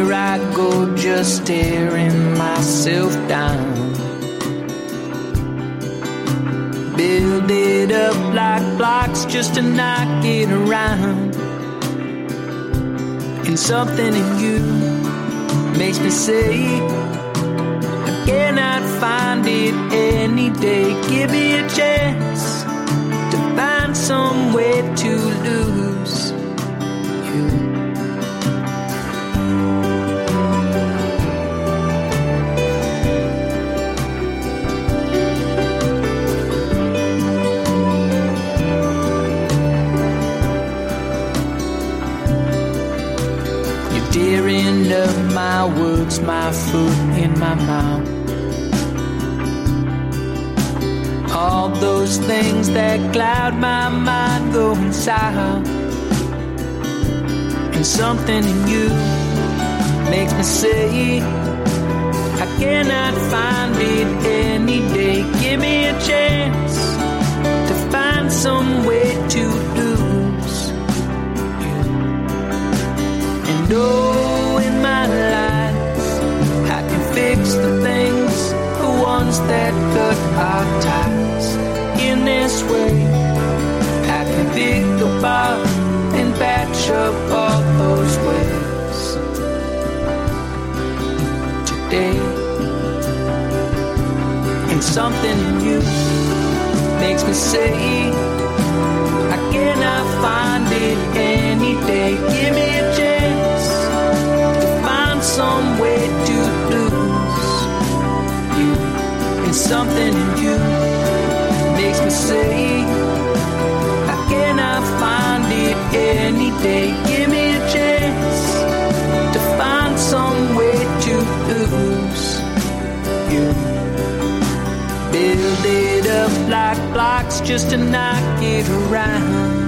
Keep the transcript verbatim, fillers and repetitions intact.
Everywhere I go, just staring myself down. Build it up like blocks just to knock it around. And something in you makes me say, I cannot find it any day. Give me a chance to find some way to lose you. Tearing up my words, my foot in my mouth. All those things that cloud my mind going south. And something in you makes me say, I cannot find it any day. Give me a chance to find some way to lose you. And oh, in my life, I can fix the things, the ones that cut our ties. In this way, I can pick apart and patch up all those ways. Today, and something in you makes me say, I cannot find it any day. Give me a chance to find some way to lose you. And something in you makes me say, I cannot find it any day. Give me a chance to find some way to lose you. Build it up like blocks just to knock it around.